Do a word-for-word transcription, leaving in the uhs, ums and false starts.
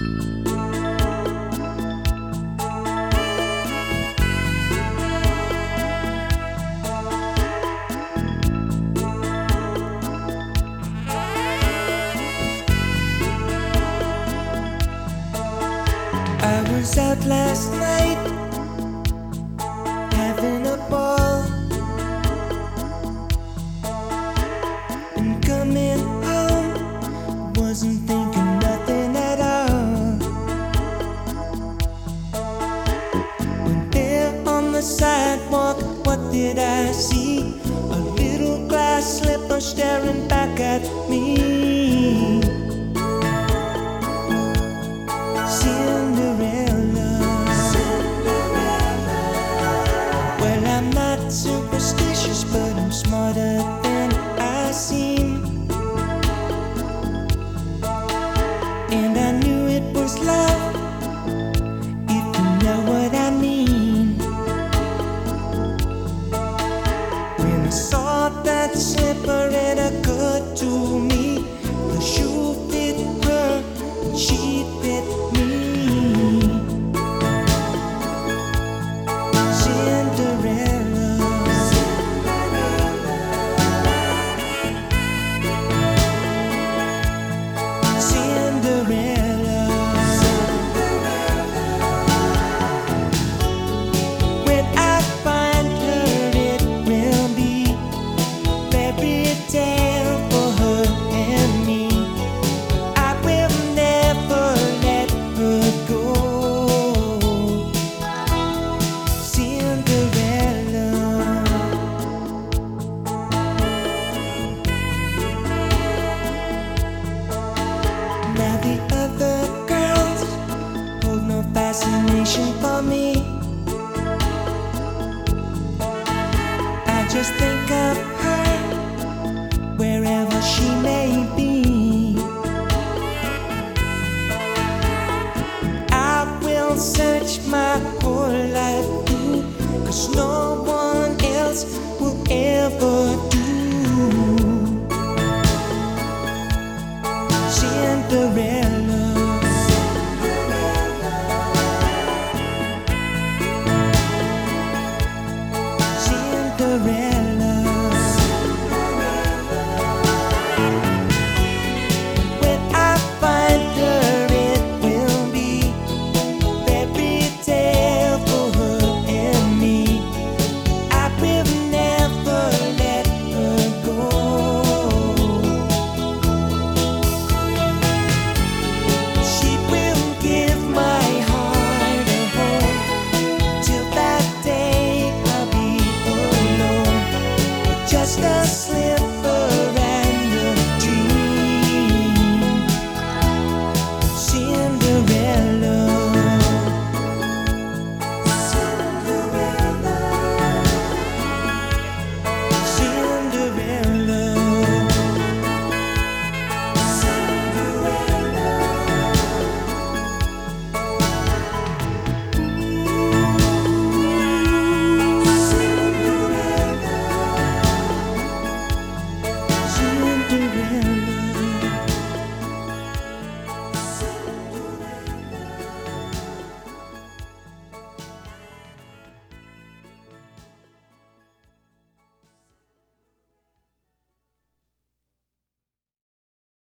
I was out last night having a ball, and coming home wasn't thinking nothing at all. When there on the sidewalk, what did I see? A little glass slipper staring back at me. Superstitious, but I'm smarter than I seem. And I knew it was love, if you know what I mean. When I saw that slipper, it occurred to me, the shoe fit her, she fit me. Cinderella. Now the other girls hold no fascination for me. I just think of her wherever she may be. I will search my whole life through, 'cause no